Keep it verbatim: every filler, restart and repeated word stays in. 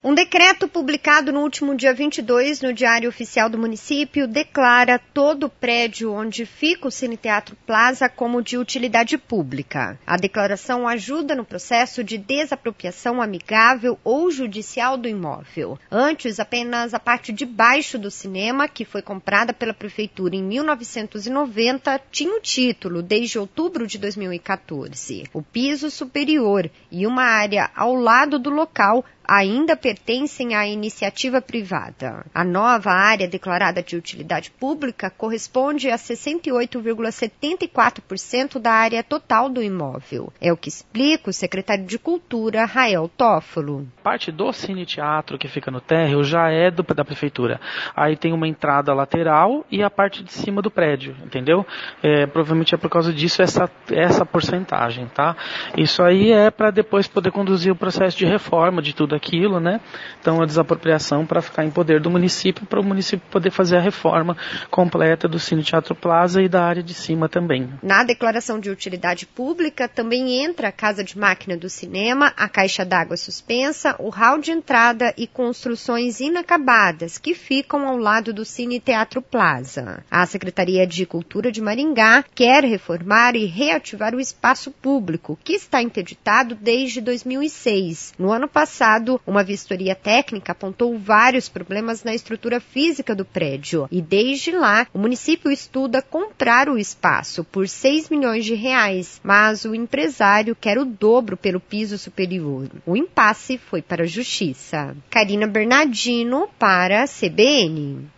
Um decreto publicado no último dia vinte e dois no Diário Oficial do Município declara todo o prédio onde fica o Cine Teatro Plaza como de utilidade pública. A declaração ajuda no processo de desapropriação amigável ou judicial do imóvel. Antes, apenas a parte de baixo do cinema, que foi comprada pela Prefeitura em mil novecentos e noventa, tinha o título desde outubro de dois mil e quatorze. O piso superior e uma área ao lado do local ainda pertencem à iniciativa privada. A nova área declarada de utilidade pública corresponde a sessenta e oito vírgula setenta e quatro por cento da área total do imóvel. É o que explica o secretário de Cultura, Rael Toffolo. Parte do Cine Teatro que fica no térreo já é do, da prefeitura. Aí tem uma entrada lateral e a parte de cima do prédio, entendeu? É, provavelmente é por causa disso essa, essa porcentagem, tá? Isso aí é para depois poder conduzir o processo de reforma de tudo aquilo, né? Então a desapropriação para ficar em poder do município, para o município poder fazer a reforma completa do Cine Teatro Plaza e da área de cima também. Na declaração de utilidade pública também entra a casa de máquina do cinema, a caixa d'água suspensa, o hall de entrada e construções inacabadas que ficam ao lado do Cine Teatro Plaza. A Secretaria de Cultura de Maringá quer reformar e reativar o espaço público, que está interditado desde dois mil e seis. No ano passado, uma vistoria técnica apontou vários problemas na estrutura física do prédio e, desde lá, o município estuda comprar o espaço por seis milhões de reais, mas o empresário quer o dobro pelo piso superior. O impasse foi para a Justiça. Karina Bernardino para a C B N.